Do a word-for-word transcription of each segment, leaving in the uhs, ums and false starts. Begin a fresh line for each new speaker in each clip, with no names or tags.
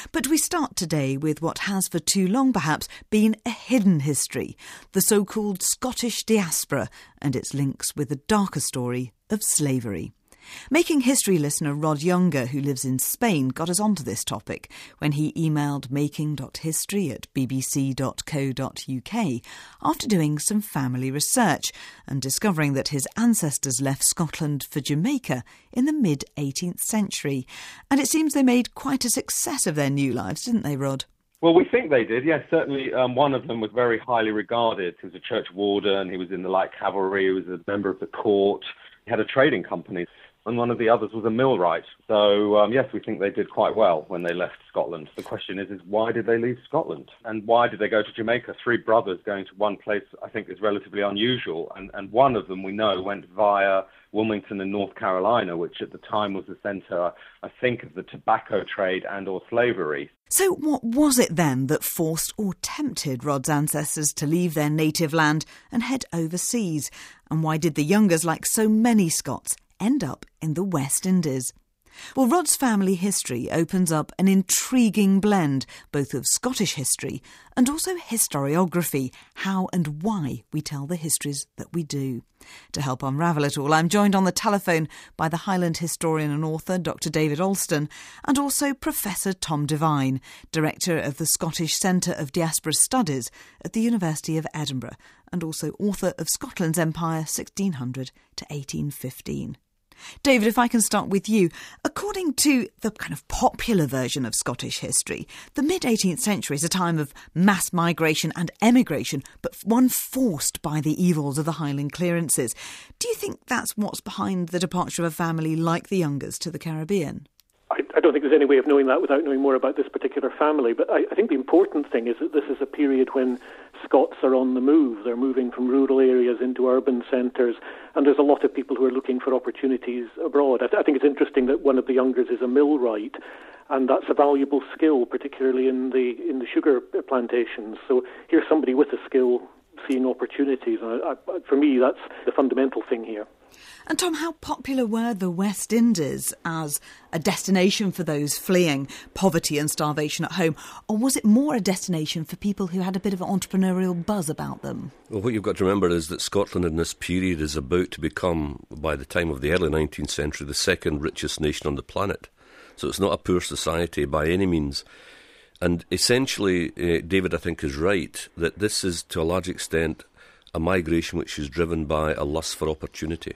But we start today with what has for too long perhaps been a hidden history, the so-called Scottish diaspora and its links with the darker story of slavery. Making History listener Rod Younger, who lives in Spain, got us onto this topic when he emailed making dot history at b b c dot co dot u k after doing some family research and discovering that his ancestors left Scotland for Jamaica in the mid-eighteenth century. And it seems they made quite a success of their new lives, didn't they, Rod?
Well, we think they did, yes. Certainly um, one of them was very highly regarded. He was a church warden, he was in the light cavalry, he was a member of the court, he had a trading company. And one of the others was a millwright. So, um, yes, we think they did quite well when they left Scotland. The question is, is why did they leave Scotland? And why did they go to Jamaica? Three brothers going to one place, I think, is relatively unusual. And, and one of them, we know, went via Wilmington in North Carolina, which at the time was the centre, I think, of the tobacco trade and or slavery.
So what was it then that forced or tempted Rod's ancestors to leave their native land and head overseas? And why did the Youngers, like so many Scots, end up in the West Indies? Well, Rod's family history opens up an intriguing blend both of Scottish history and also historiography, how and why we tell the histories that we do. To help unravel it all, I'm joined on the telephone by the Highland historian and author Doctor David Alston and also Professor Tom Devine, Director of the Scottish Centre of Diaspora Studies at the University of Edinburgh and also author of Scotland's Empire sixteen hundred to eighteen fifteen. David, if I can start with you. According to the kind of popular version of Scottish history, the mid-eighteenth century is a time of mass migration and emigration, but one forced by the evils of the Highland clearances. Do you think that's what's behind the departure of a family like the Youngers to the Caribbean?
I, I don't think there's any way of knowing that without knowing more about this particular family. But I, I think the important thing is that this is a period when Scots are on the move. They're moving from rural areas into urban centres, and there's a lot of people who are looking for opportunities abroad. I, th- I think it's interesting that one of the Youngers is a millwright, and that's a valuable skill, particularly in the in the sugar plantations. So here's somebody with a skill seeing opportunities. And I, I, for me, that's the fundamental thing here.
And Tom, how popular were the West Indies as a destination for those fleeing poverty and starvation at home? Or was it more a destination for people who had a bit of an entrepreneurial buzz about them?
Well, what you've got to remember is that Scotland in this period is about to become, by the time of the early nineteenth century, the second richest nation on the planet. So it's not a poor society by any means. And essentially, uh, David, I think, is right, that this is to a large extent a migration which is driven by a lust for opportunity.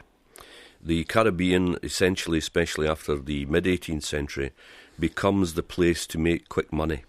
The Caribbean, essentially, especially after the mid-eighteenth century, becomes the place to make quick money.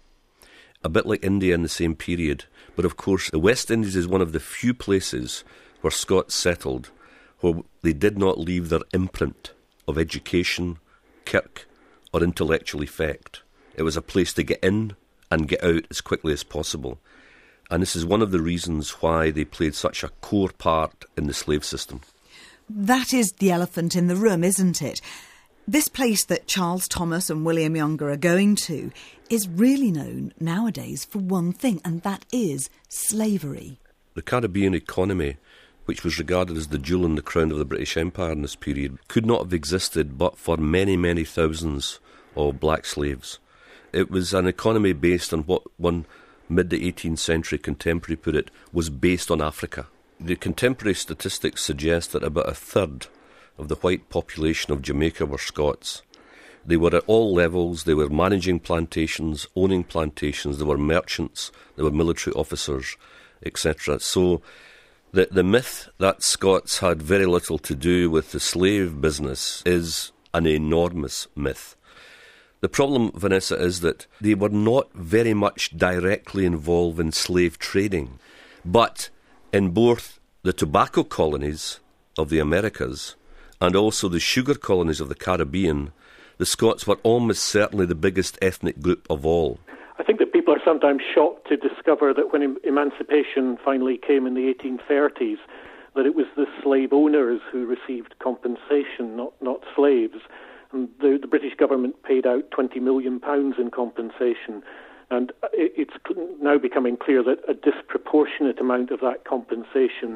A bit like India in the same period. But of course, the West Indies is one of the few places where Scots settled where they did not leave their imprint of education, kirk, or intellectual effect. It was a place to get in and get out as quickly as possible. And this is one of the reasons why they played such a core part in the slave system.
That is the elephant in the room, isn't it? This place that Charles Thomas and William Younger are going to is really known nowadays for one thing, and that is slavery.
The Caribbean economy, which was regarded as the jewel in the crown of the British Empire in this period, could not have existed but for many, many thousands of black slaves. It was an economy based on what one mid-eighteenth century contemporary put it, was based on Africa. The contemporary statistics suggest that about a third of the white population of Jamaica were Scots. They were at all levels. They were managing plantations, owning plantations. They were merchants. They were military officers, et cetera. So the, the myth that Scots had very little to do with the slave business is an enormous myth. The problem, Vanessa, is that they were not very much directly involved in slave trading, but in both the tobacco colonies of the Americas and also the sugar colonies of the Caribbean, the Scots were almost certainly the biggest ethnic group of all.
I think that people are sometimes shocked to discover that when em- emancipation finally came in the eighteen thirties, that it was the slave owners who received compensation, not, not slaves. And the, the British government paid out twenty million pounds in compensation. And it's now becoming clear that a disproportionate amount of that compensation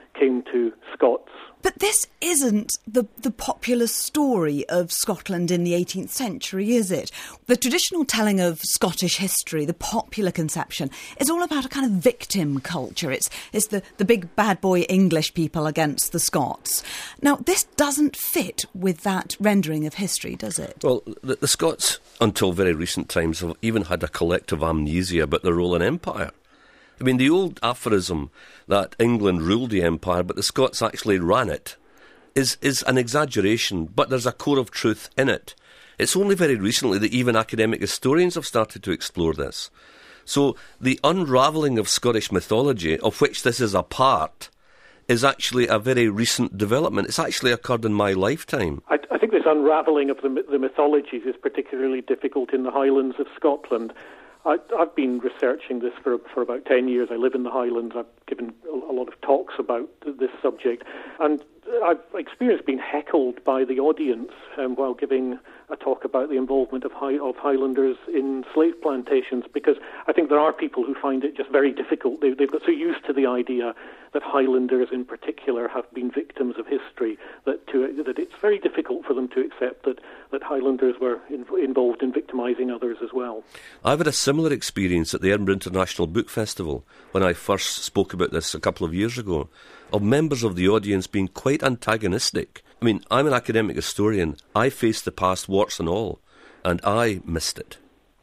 came to Scots.
But this isn't the, the popular story of Scotland in the eighteenth century, is it? The traditional telling of Scottish history, the popular conception, is all about a kind of victim culture. It's, it's the, the big bad boy English people against the Scots. Now, this doesn't fit with that rendering of history, does it?
Well, the, the Scots, until very recent times, have even had a collective amnesia about their role in empire. I mean, the old aphorism that England ruled the empire, but the Scots actually ran it, is, is an exaggeration, but there's a core of truth in it. It's only very recently that even academic historians have started to explore this. So the unravelling of Scottish mythology, of which this is a part, is actually a very recent development. It's actually occurred in my lifetime.
I, I think this unravelling of the, the mythologies is particularly difficult in the Highlands of Scotland. I, I've been researching this for for about ten years. I live in the Highlands. I've given a, a lot of talks about this subject. And I've experienced being heckled by the audience um, while giving a talk about the involvement of, high, of Highlanders in slave plantations, because I think there are people who find it just very difficult. They, they've got so used to the idea that Highlanders in particular have been victims of history that to, that it's very difficult for them to accept that, that Highlanders were in, involved in victimising others as well.
I've had a similar experience at the Edinburgh International Book Festival when I first spoke about this a couple of years ago, of members of the audience being quite antagonistic. I mean, I'm an academic historian. I faced the past warts and all, and I missed it.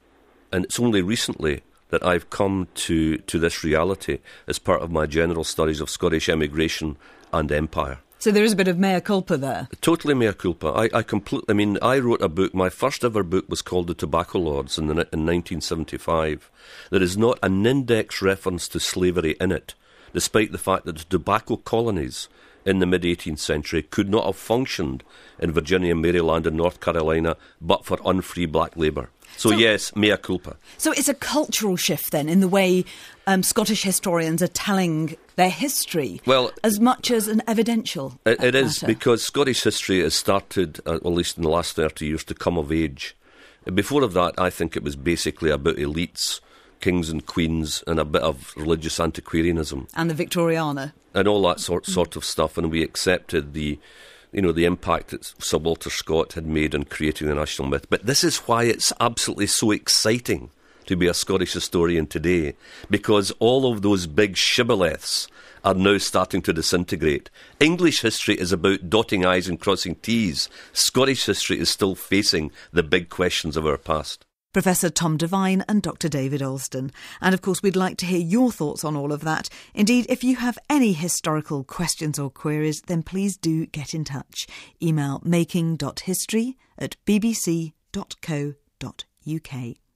And it's only recently that I've come to, to this reality as part of my general studies of Scottish emigration and empire.
So there is a bit of mea culpa there.
Totally mea culpa. I, I completely. I mean, I wrote a book. My first ever book was called The Tobacco Lords in, the, in nineteen seventy-five. There is not an index reference to slavery in it, despite the fact that the tobacco colonies in the mid-eighteenth century could not have functioned in Virginia, Maryland and North Carolina but for unfree black labour. So, so yes, mea culpa.
So it's a cultural shift then in the way um, Scottish historians are telling their history,
well,
as much as an evidential
It, it is,
matter.
because Scottish history has started, uh, at least in the last thirty years, to come of age. Before of that, I think it was basically about elites, kings and queens, and a bit of religious antiquarianism.
And the Victoriana.
And all that sort, sort of stuff, and we accepted the, you know, the impact that Sir Walter Scott had made on creating the national myth. But this is why it's absolutely so exciting to be a Scottish historian today, because all of those big shibboleths are now starting to disintegrate. English history is about dotting I's and crossing T's. Scottish history is still facing the big questions of our past.
Professor Tom Devine and Doctor David Alston. And of course, we'd like to hear your thoughts on all of that. Indeed, if you have any historical questions or queries, then please do get in touch. Email making dot history at b b c dot co dot u k.